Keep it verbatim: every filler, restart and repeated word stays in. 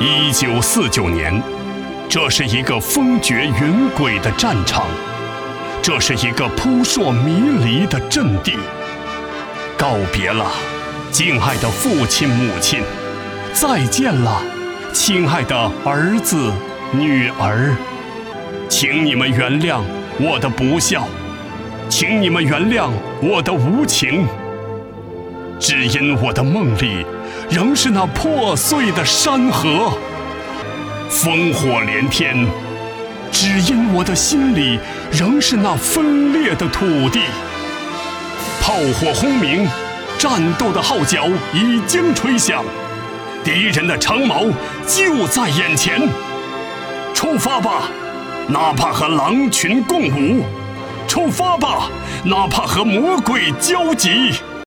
一九四九年，这是一个风绝云诡的战场，这是一个扑朔迷离的阵地。告别了，敬爱的父亲母亲，再见了，亲爱的儿子女儿，请你们原谅我的不孝，请你们原谅我的无情，只因我的梦里仍是那破碎的山河，烽火连天，只因我的心里仍是那分裂的土地。炮火轰鸣，战斗的号角已经吹响，敌人的长矛就在眼前。出发吧，哪怕和狼群共舞；出发吧，哪怕和魔鬼交集。